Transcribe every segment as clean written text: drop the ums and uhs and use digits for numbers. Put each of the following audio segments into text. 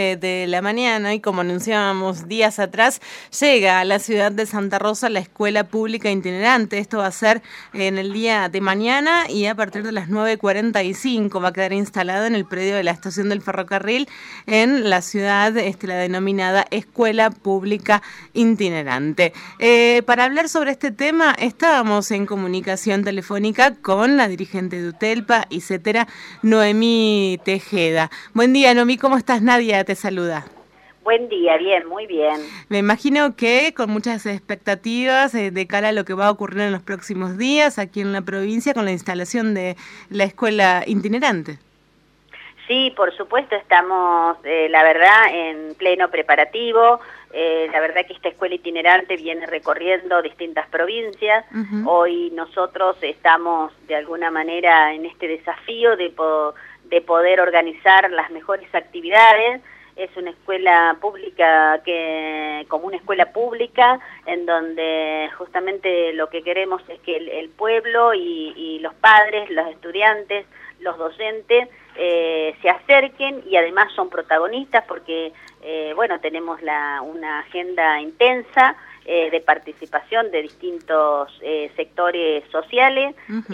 de la mañana y como anunciábamos días atrás, llega a la ciudad de Santa Rosa la escuela pública itinerante. Esto va a ser en el día de mañana y a partir de las 9:45 va a quedar instalada en el predio de la estación del ferrocarril en la ciudad, la denominada Escuela Pública Itinerante. Para hablar sobre este tema estábamos en comunicación telefónica con la dirigente de UTELPA y CETERA, Noemí Tejeda. Buen día, Noemí, ¿cómo estás? Nadia te saluda. Buen día, bien, muy bien. Me imagino que con muchas expectativas de cara a lo que va a ocurrir en los próximos días aquí en la provincia con la instalación de la escuela itinerante. Sí, por supuesto, estamos, la verdad, en pleno preparativo. La verdad que esta escuela itinerante viene recorriendo distintas provincias. Hoy nosotros estamos, de alguna manera, en este desafío de poder organizar las mejores actividades. Es una escuela pública como una escuela pública, en donde justamente lo que queremos es que el pueblo y los padres, los estudiantes, los docentes se acerquen y además son protagonistas porque, bueno, tenemos una agenda intensa de participación de distintos sectores sociales,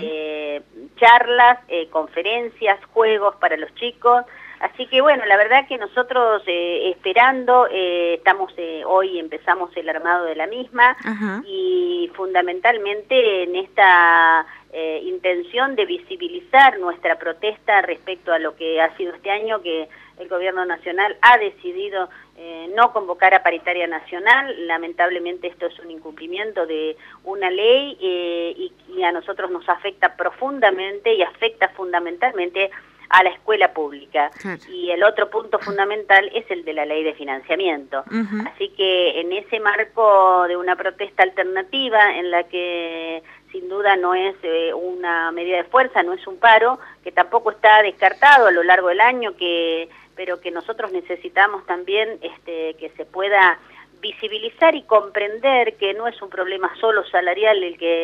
charlas, conferencias, juegos para los chicos. Así que bueno, la verdad que nosotros esperando, hoy empezamos el armado de la misma y fundamentalmente en esta intención de visibilizar nuestra protesta respecto a lo que ha sido este año, que el gobierno nacional ha decidido no convocar a paritaria nacional. Lamentablemente esto es un incumplimiento de una ley y a nosotros nos afecta profundamente y afecta fundamentalmente a la escuela pública. Y el otro punto fundamental es el de la ley de financiamiento. Así que en ese marco de una protesta alternativa en la que sin duda no es una medida de fuerza, no es un paro, que tampoco está descartado a lo largo del año, pero que nosotros necesitamos también que se pueda visibilizar y comprender que no es un problema solo salarial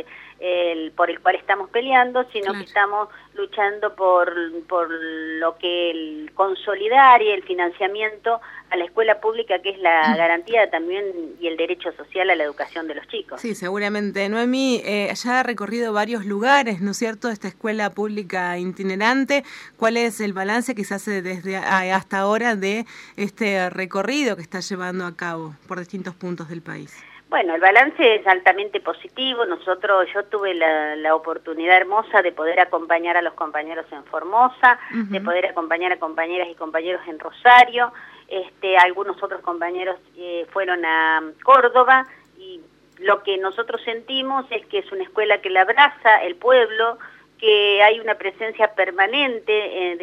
por el cual estamos peleando, sino que estamos luchando por lo que el consolidar y el financiamiento a la escuela pública, que es la garantía también y el derecho social a la educación de los chicos. Sí, seguramente. Noemí, ya ha recorrido varios lugares, ¿no es cierto?, esta escuela pública itinerante. ¿Cuál es el balance que se hace desde hasta ahora de este recorrido que está llevando a cabo por distintos puntos del país? Bueno, el balance es altamente positivo. Yo tuve la oportunidad hermosa de poder acompañar a los compañeros en Formosa, de poder acompañar a compañeras y compañeros en Rosario. Algunos otros compañeros fueron a Córdoba y lo que nosotros sentimos es que es una escuela que la abraza el pueblo, que hay una presencia permanente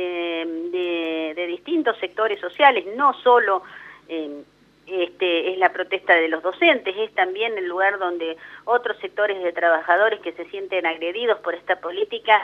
de distintos sectores sociales, no solo es la protesta de los docentes, es también el lugar donde otros sectores de trabajadores que se sienten agredidos por esta política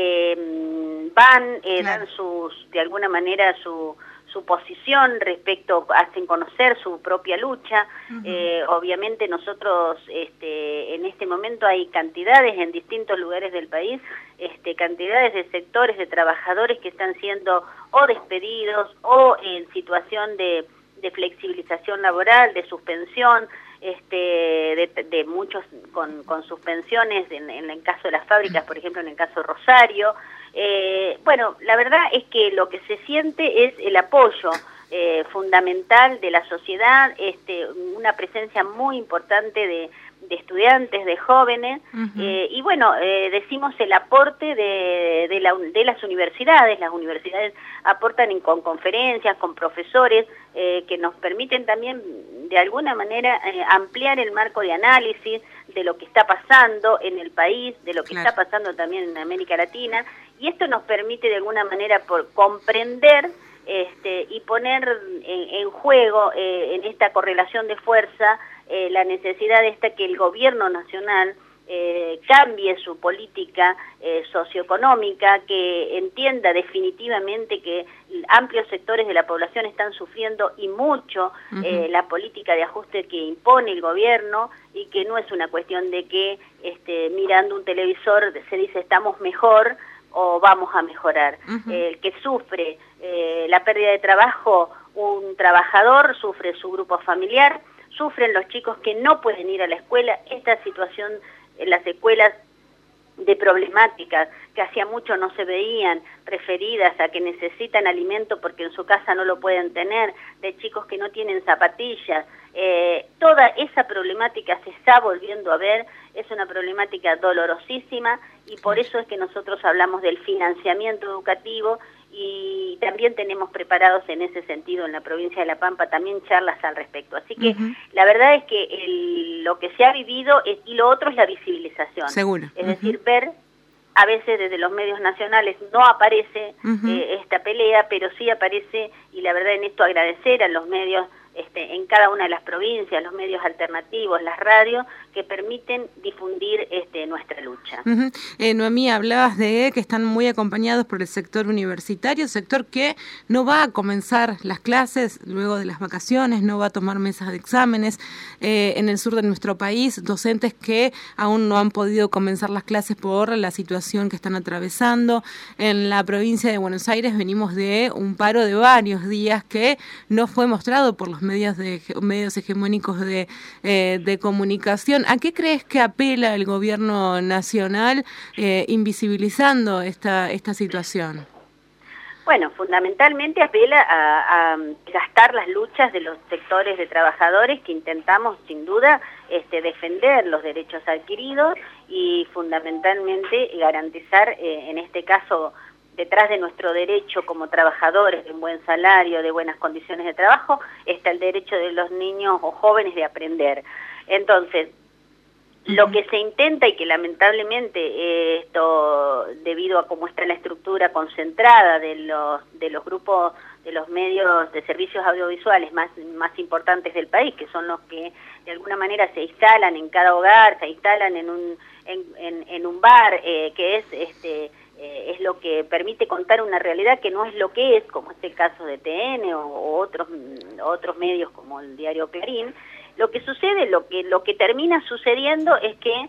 dan de alguna manera su posición respecto, hacen conocer su propia lucha. Obviamente nosotros en este momento hay cantidades en distintos lugares del país, cantidades de sectores de trabajadores que están siendo o despedidos o en situación de flexibilización laboral, de suspensión, de muchos con suspensiones en el caso de las fábricas, por ejemplo en el caso de Rosario. Bueno, la verdad es que lo que se siente es el apoyo fundamental de la sociedad, una presencia muy importante de estudiantes, de jóvenes, y bueno, decimos el aporte de las universidades. Las universidades aportan con conferencias, con profesores, que nos permiten también de alguna manera ampliar el marco de análisis de lo que está pasando en el país, de lo que está pasando también en América Latina, y esto nos permite de alguna manera comprender y poner en juego en esta correlación de fuerza la necesidad que el gobierno nacional cambie su política socioeconómica, que entienda definitivamente que amplios sectores de la población están sufriendo y mucho la política de ajuste que impone el gobierno, y que no es una cuestión de que mirando un televisor se dice estamos mejor o vamos a mejorar. El que sufre la pérdida de trabajo un trabajador, sufre su grupo familiar, sufren los chicos que no pueden ir a la escuela. Esta situación en las escuelas de problemáticas que hacía mucho no se veían, referidas a que necesitan alimento porque en su casa no lo pueden tener, de chicos que no tienen zapatillas, toda esa problemática se está volviendo a ver, es una problemática dolorosísima y por eso es que nosotros hablamos del financiamiento educativo y también tenemos preparados en ese sentido en la provincia de La Pampa también charlas al respecto. Así que la verdad es que lo que se ha vivido y lo otro es la visibilización. Seguro. Es decir, ver, a veces desde los medios nacionales no aparece esta pelea, pero sí aparece, y la verdad en esto agradecer a los medios en cada una de las provincias, los medios alternativos, las radios, que permiten difundir nuestra lucha. Noemí, hablabas de que están muy acompañados por el sector universitario, sector que no va a comenzar las clases luego de las vacaciones, no va a tomar mesas de exámenes. En el sur de nuestro país, docentes que aún no han podido comenzar las clases por la situación que están atravesando. En la provincia de Buenos Aires venimos de un paro de varios días que no fue mostrado por los medios hegemónicos de comunicación. ¿A qué crees que apela el gobierno nacional invisibilizando esta situación? Bueno, fundamentalmente apela a gastar las luchas de los sectores de trabajadores que intentamos sin duda defender los derechos adquiridos y fundamentalmente garantizar en este caso detrás de nuestro derecho como trabajadores de un buen salario, de buenas condiciones de trabajo, está el derecho de los niños o jóvenes de aprender. Entonces, lo que se intenta y que lamentablemente esto, debido a cómo está la estructura concentrada de los grupos, de los medios de servicios audiovisuales más importantes del país, que son los que de alguna manera se instalan en cada hogar, se instalan en un bar, que es lo que permite contar una realidad que no es lo que es, como es el caso de TN o otros medios como el diario Clarín. Lo que sucede, lo que termina sucediendo es que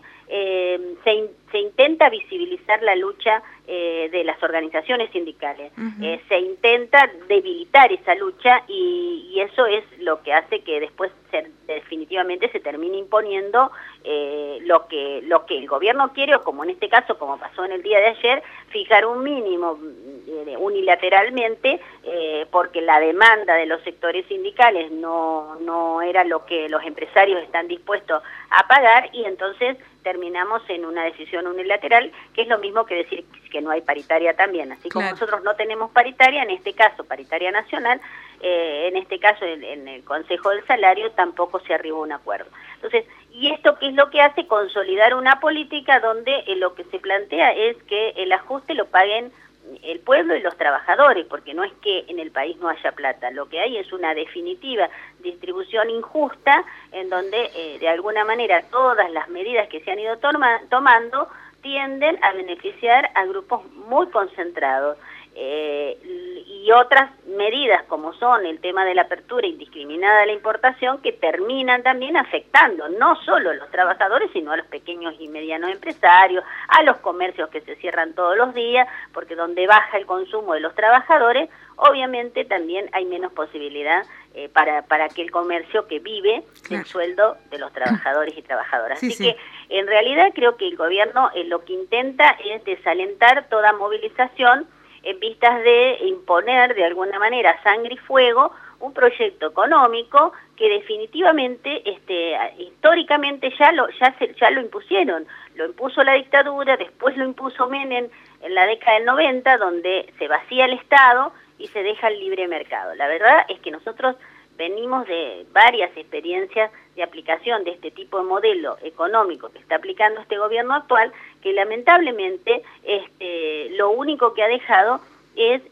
se intenta visibilizar la lucha de las organizaciones sindicales, se intenta debilitar esa lucha y eso es lo que hace que después definitivamente se termine imponiendo lo que el gobierno quiere, o como en este caso, como pasó en el día de ayer, fijar un mínimo unilateralmente porque la demanda de los sectores sindicales no era lo que los empresarios están dispuestos a pagar y entonces terminamos en una decisión unilateral, que es lo mismo que decir que no hay paritaria también. Así como nosotros no tenemos paritaria, en este caso paritaria nacional, en este caso en el Consejo del Salario tampoco se arribó a un acuerdo. Entonces, ¿y esto qué es lo que hace? Consolidar una política donde lo que se plantea es que el ajuste lo paguen el pueblo y los trabajadores, porque no es que en el país no haya plata, lo que hay es una definitiva distribución injusta en donde de alguna manera todas las medidas que se han ido tomando tienden a beneficiar a grupos muy concentrados. Y otras medidas como son el tema de la apertura indiscriminada de la importación que terminan también afectando no solo a los trabajadores sino a los pequeños y medianos empresarios, a los comercios que se cierran todos los días, porque donde baja el consumo de los trabajadores obviamente también hay menos posibilidad para aquel comercio que vive del sueldo de los trabajadores y trabajadoras. Así que en realidad creo que el gobierno lo que intenta es desalentar toda movilización en vistas de imponer de alguna manera sangre y fuego un proyecto económico que definitivamente históricamente ya lo impusieron. Lo impuso la dictadura, después lo impuso Menem en la década del 90, donde se vacía el Estado y se deja el libre mercado. La verdad es que nosotros venimos de varias experiencias de aplicación de este tipo de modelo económico que está aplicando este gobierno actual, que lamentablemente lo único que ha dejado es,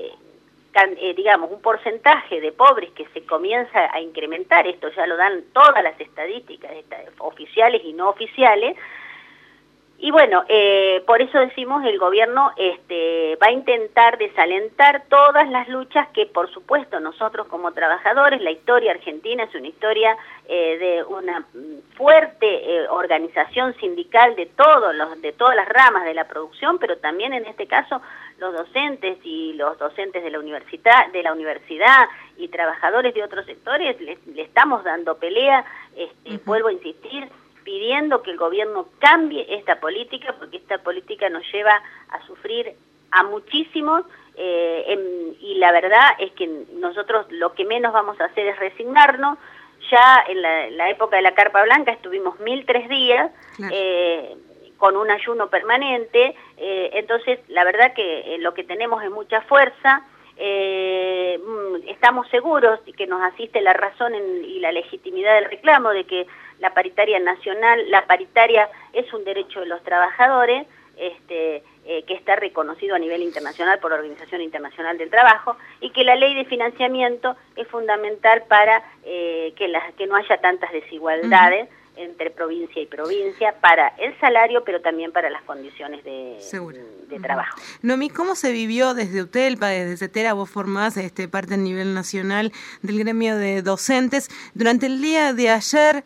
digamos, un porcentaje de pobres que se comienza a incrementar, esto ya lo dan todas las estadísticas oficiales y no oficiales, Y bueno, por eso decimos el gobierno va a intentar desalentar todas las luchas que, por supuesto, nosotros como trabajadores, la historia argentina es una historia de una fuerte organización sindical de todas las ramas de la producción, pero también en este caso los docentes y los docentes de la universidad y trabajadores de otros sectores le estamos dando pelea, vuelvo a insistir, pidiendo que el gobierno cambie esta política, porque esta política nos lleva a sufrir a muchísimos, y la verdad es que nosotros lo que menos vamos a hacer es resignarnos. Ya en la época de la Carpa Blanca estuvimos 1003 días, claro, con un ayuno permanente, entonces la verdad que lo que tenemos es mucha fuerza. Estamos seguros de que nos asiste la razón y la legitimidad del reclamo de que la paritaria nacional, la paritaria es un derecho de los trabajadores, que está reconocido a nivel internacional por la Organización Internacional del Trabajo, y que la ley de financiamiento es fundamental para que no haya tantas desigualdades entre provincia y provincia, para el salario, pero también para las condiciones de trabajo. Noemí, ¿cómo se vivió desde UTELPA, desde CETERA? Vos formás parte a nivel nacional del gremio de docentes. Durante el día de ayer,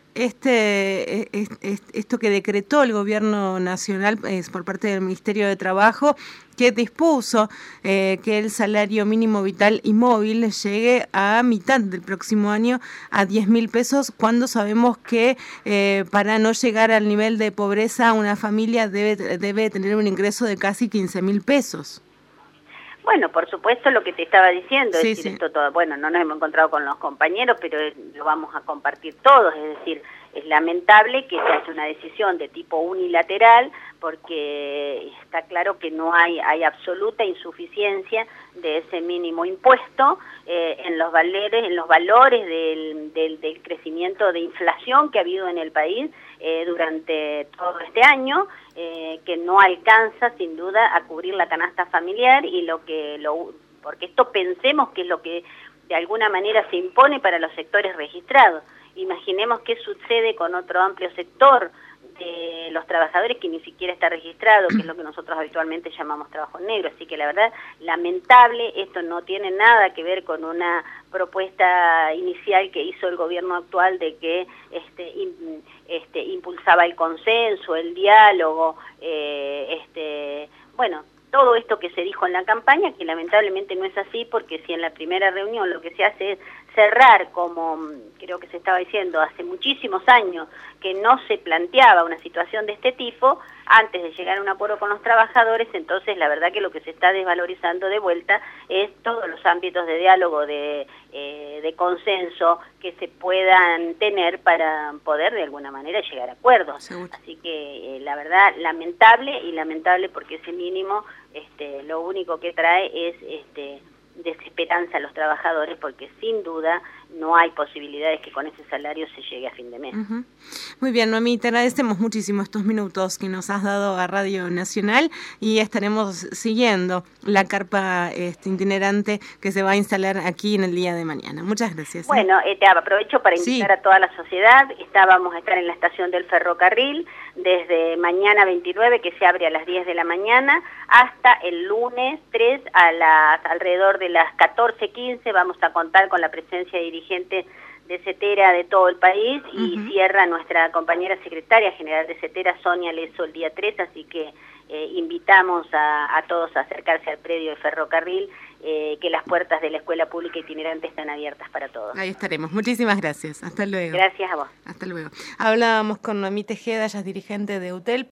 esto que decretó el gobierno nacional por parte del Ministerio de Trabajo, que dispuso que el salario mínimo vital y móvil llegue a mitad del próximo año a 10.000 pesos, cuando sabemos que para no llegar al nivel de pobreza una familia debe tener un ingreso de casi 15.000 pesos. Bueno, por supuesto lo que te estaba diciendo, es decir, esto todo, bueno, no nos hemos encontrado con los compañeros, pero lo vamos a compartir todos, es decir, es lamentable que se haga una decisión de tipo unilateral, porque está claro que no hay absoluta insuficiencia de ese mínimo impuesto en los valores del crecimiento de inflación que ha habido en el país durante todo este año, que no alcanza sin duda a cubrir la canasta familiar, y porque esto pensemos que es lo que de alguna manera se impone para los sectores registrados. Imaginemos qué sucede con otro amplio sector de los trabajadores que ni siquiera está registrado, que es lo que nosotros habitualmente llamamos trabajo negro. Así que la verdad, lamentable, esto no tiene nada que ver con una propuesta inicial que hizo el gobierno actual de que impulsaba el consenso, el diálogo, bueno, todo esto que se dijo en la campaña, que lamentablemente no es así, porque si en la primera reunión lo que se hace es cerrar, como creo que se estaba diciendo hace muchísimos años, que no se planteaba una situación de este tipo, antes de llegar a un acuerdo con los trabajadores, entonces la verdad que lo que se está desvalorizando de vuelta es todos los ámbitos de diálogo, de consenso que se puedan tener para poder de alguna manera llegar a acuerdos. Seguro. Así que la verdad, lamentable porque ese mínimo lo único que trae es desesperanza a los trabajadores, porque sin duda no hay posibilidades que con ese salario se llegue a fin de mes. Muy bien, Noemí, te agradecemos muchísimo estos minutos que nos has dado a Radio Nacional, y estaremos siguiendo la carpa itinerante que se va a instalar aquí en el día de mañana. Muchas gracias. Bueno, te aprovecho para invitar a toda la sociedad. Vamos a estar en la estación del ferrocarril desde mañana 29, que se abre a las 10 de la mañana, hasta el lunes 3 alrededor de las 14:15. Vamos a contar con la presencia de dirigentes de CETERA de todo el país, y cierra nuestra compañera secretaria general de CETERA, Sonia Leso, el día 3, así que invitamos a todos a acercarse al predio de ferrocarril, que las puertas de la Escuela Pública Itinerante están abiertas para todos. Ahí estaremos. Muchísimas gracias. Hasta luego. Gracias a vos. Hasta luego. Hablábamos con Noemí Tejeda, ella es dirigente de UTELPA.